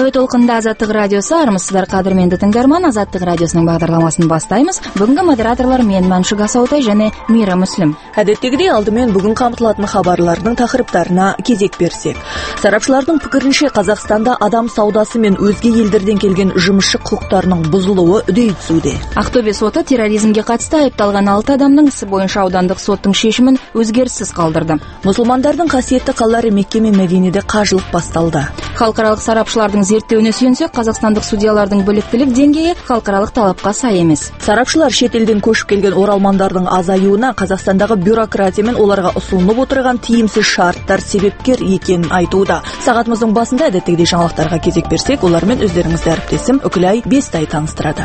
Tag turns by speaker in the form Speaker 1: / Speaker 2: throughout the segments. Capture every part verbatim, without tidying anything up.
Speaker 1: Радио толқында Азаттық радиосы, армысыздар қадірменді тыңдарман. Азаттық радиосының бағдарламасын бастаймыз. Бүгінгі модераторлар мен Маншук Асаутай және Мира Мүслім.
Speaker 2: Әдеттегідей алдымен бүгін қамтылатын хабарлардың тақырыптарына кезек берсек. Сарапшылардың пікірінше Қазақстанда адам саудасы мен өзге елдерден келген жұмысшы құқықтарының бұзылуы үдей түсуде.
Speaker 1: Ақтөбе соты терроризмге қатысты айыпталған алты адамның ісі бойынша аудандық соттың шешімін өзгеріссіз қалдырды.
Speaker 2: Мұсылмандардың қасиетті қалалары Мекке мен Мединеде қажылық басталды.
Speaker 1: Халықаралық сарапшылардың зерттеуіне сүйенсек, қазақстандық судьялардың біліктілік деңгейі халықаралық талапқа сай емес.
Speaker 2: Сарапшылар шетелден көшіп келген оралмандардың азаюына Қазақстандағы бюрократия мен оларға ұсынылып отырған тиімсіз шарттар себепкер екенін айтуда. Сағатымыздың басында әдеттегідей жаңалықтарға кезек берсек, олармен өздеріңізді әріптесім Үкілай Бестай таныстырады.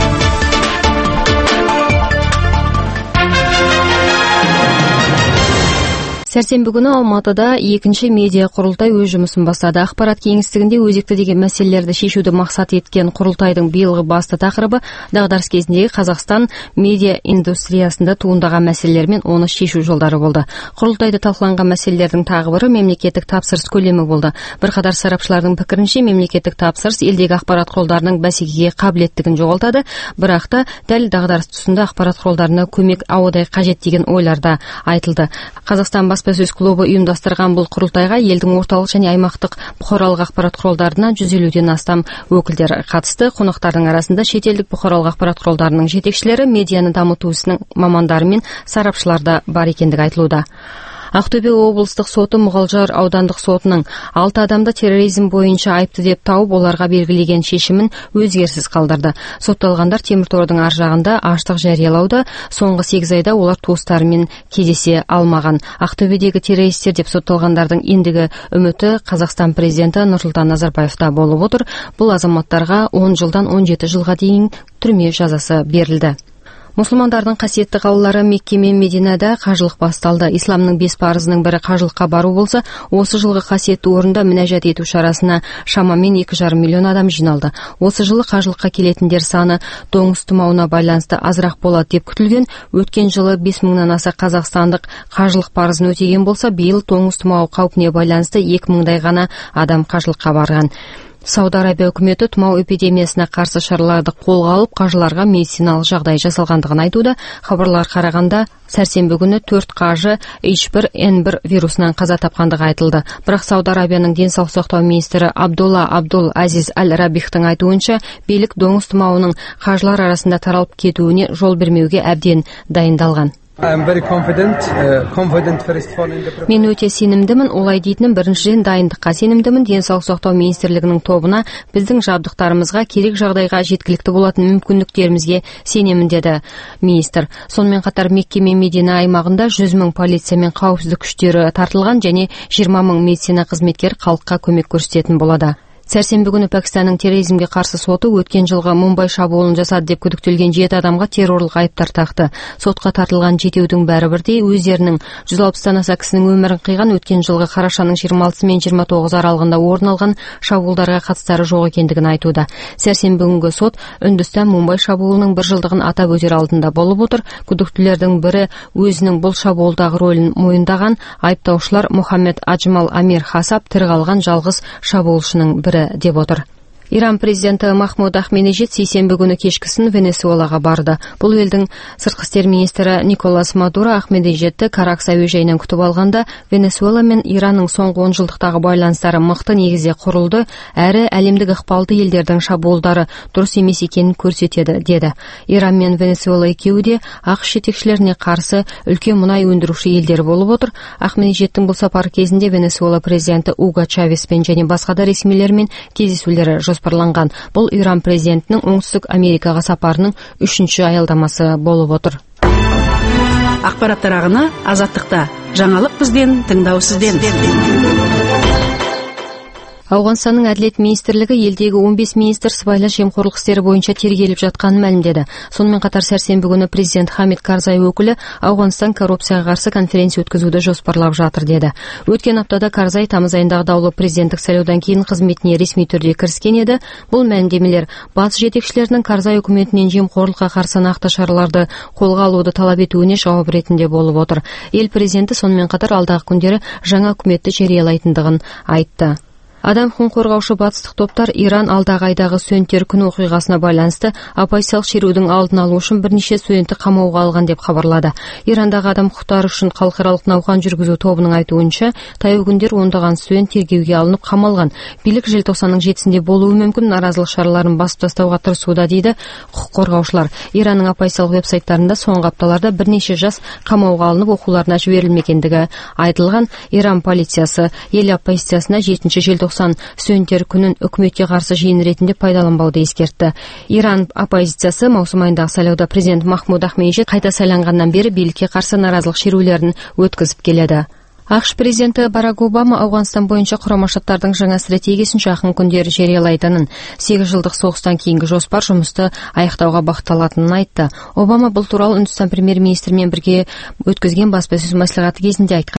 Speaker 3: Сәрсенбі күні Алматыда екінші медиа құрылтай өз жұмысын бастады. Ақпарат кеңістігінде өзекті деген мәселелерді шешуді мақсат еткен құрылтайдың биылғы басты тақырыбы дағдарыс кезіндегі Қазақстан медиа индустриясында туындаған мәселелер мен оны шешу жолдары болды. Құрылтайда талқыланған мәселелердің тағы бірі мемлекеттік тапсырыс көлемі болды. Бірқатар сарапшылардың пікірінше мемлекеттік тапсырыс елдегі ақпарат құралдарының бәсекеге қабілеттігін жоғалтады, бірақ та дәл дағдарыс тұсында ақпарат құралдарына көмек ауадай қажет деген ойлар да айтылды. Қазақстан баспасөз клубы ұйымдастырған бұл құрылтайға елдің орталық және аймақтық бұқаралық ақпарат құралдарына жүз елуден астам өкілдер қатысты. Қонақтардың арасында шетелдік бұқаралық ақпарат құралдарының жетекшілері, медианы дамыту ісінің мамандары мен сарапшылар да бар екендігі айтылуда. Ақтөбе облыстық соты Мұғалжар аудандық сотының алты адамды терроризм бойынша айыпты деп тауып, оларға белгілеген шешімін өзгеріссіз қалдырды. Сотталғандар темір тордың ар жағында аштық жариялауда, соңғы сегіз айда олар туыстарымен кездесе алмаған. Ақтөбедегі террористер деп сотталғандардың ендігі үміті Қазақстан президенті Нұрсұлтан Назарбаевта болып отыр. Бұл азаматтарға он жылдан он жеті жылға дейін түрме жазасы берілді. Мұсылмандардың қасиетті қалалары Мекке мен Мединада қажылық басталды. Исламның бес парызының бірі қажылыққа бару болса, осы жылғы қасиетті орында мінәжат ету шарасына шамамен екі жарым миллион адам жиналды. Осы жылы қажылыққа келетіндер саны доңыз тұмауына байланысты азырақ болады деп күтілген. Өткен жылы бес мыңнан аса қазақстандық қажылық парызын өтеген болса, биыл доңыз тұмауы қаупіне байланысты екі мыңдай ғана адам қажылыққа барған. Сауд Арабия үкіметі тұмау эпидемиясына қарсы шараларды қолға алып, қажыларға медициналық жағдай жасалғандығын айтуда. Хабарлар қарағанда, сәрсенбі күні төрт қажы эйч бір эн бір вирусынан қаза тапқандығы айтылды. Бірақ Сауд Арабияның денсаулық сақтау министрі Абдулла Абдул Азиз Аль-Рабихтың айтуынша, билік доңыз тұмауының қажылар арасында таралып кетуіне жол бермеуге әбден дайындалған. Мен өте сенімдімін, олай дейтінім біріншіден дайындыққа сенімдімін. Денсаулық сақтау министрлігінің тобына, біздің жабдықтарымызға, керек жағдайға жеткілікті болатын мүмкіндіктерімізге сенемін, деді министр. Сонымен қатар Мекке мен Медина аймағында жүз мың полиция мен қауіпсіздік күштері тартылған және жиырма мың медицина қызметкер халыққа көмек көрсететін болады. Сәрсенбі күні Пәкістанның терроризмге қарсы соты өткен жылғы Мумбай шабуылын жасады деп күдіктелген жеті адамға террорлық айыптар тақты. Сотқа тартылған жетеудің бәрі бірдей өздерінің жүз алпыстан аса кісінің өмірін қиған өткен жылғы қарашаның жиырма алтысы мен жиырма тоғызы аралығында орын алған шабуылдарға қатыстары жоқ екендігін айтуда. Сәрсенбі күнгі сот Үндістан Мумбай шабуылының бір жылдығын атап өтер алдында болып отыр. Күдіктілердің бірі өзінің бұл шабуылдағы рөлін мойындаған. Айыптаушылар Мұхаммед Аджмал Амир Хасаб тірі қалған жалғыз шабуылшының бірі деп отыр. Иран президенті Махмуд Ахмединежад сейсенбі күні кешкісін Венесуэлаға барды. Бұл елдің сыртқы істер министрі Николас Мадуро Ахмединежадты Каракас әуежайынан күтіп алғанда, Венесуэла мен Иранның соңғы он жылдықтағы байланыстары мықты негізде құрылды, әрі әлемдік ықпалды елдердің шабуылдары дұрыс емес екенін көрсетеді, деді. Иран мен Венесуэла екеуі де ақш жетекшілеріне қарсы үлкен мұнай өндіруші елдер болып отыр. Ахмединежадтың бұл сапары кезінде Венесуэла президенті Уго Чавеспен және басқа да ресмилермен кездесулері жоспарланған. Бұл Иран президентінің оңтүстік Америкаға сапарының үшінші аялдамасы болып отыр.
Speaker 4: Ақпараттар ағыны Азаттықта. Жаңалық бізден, тыңдау сізден.
Speaker 3: Ауғанстанның әділет министрлігі елдегі он бес министр сыбайлас жемқорлық істері бойынша тергеліп жатқанын мәлімдеді. Сонымен қатар сәрсенбі күні президент Хамид Карзай өкілі Ауғанстан коррупцияға қарсы конференция өткізуді жоспарлап жатыр, деді. Өткен аптада Карзай тамыз айындағы даулы президенттік сайлаудан кейін қызметіне ресми түрде кіріскен еді. Бұл мәлімдемелер батыс жетекшілерінің Карзай үкіметінен жемқорлыққа қарсы нақты шараларды қолға алуды талап етуіне жауап ретінде болып отыр. Ел президенті сонымен қатар алдағы күндері жаңа үкіметті жариялайтындығын айтты. Адам құқығын қорғаушы батыстық топтар Иран алдағы айдағы студенттер күні оқиғасына байланысты оппозициялық шерудің алдын алу үшін бірнеше студентті қамауға алған деп хабарлады. Ирандағы адам құқықтары үшін халықаралық науқан жүргізу тобының айтуынша, таяу күндер ондаған студент тергеуге алынып қамалған. Билік желтоқсанның жетісінде болуы мүмкін наразылық шараларын басып тастауға тырысуда дейді құқық қорғаушылар. Иранның оппозициялық веб-сайттарында соңғы апталарда бірнеше жас қамауға алынып оқуларына жіберілмегендігі айтылған. Иран полициясы ел оппозициясына жетінші желтоқсан студенттер күнін үкіметке қарсы жиын ретінде пайдаланбауды ескертті. Иран оппозициясы маусым айындағы сайлауда президент Махмуд Ахмедиджад қайта сайланғаннан бері билікке қарсы наразылық шерулерін өткізіп келеді. ақш президенті Барак Обама Ауғанстан бойынша Құрама Штаттардың жаңа стратегиясын жақын күндері жариялайтынын, сегіз жылдық соғыстан кейінгі жоспар жұмысты аяқтауға бағытталатынын айтты. Обама бұл туралы Үндістан премьер-министрімен бірге өткізген баспасөз мәслихаты кезінде айтқан.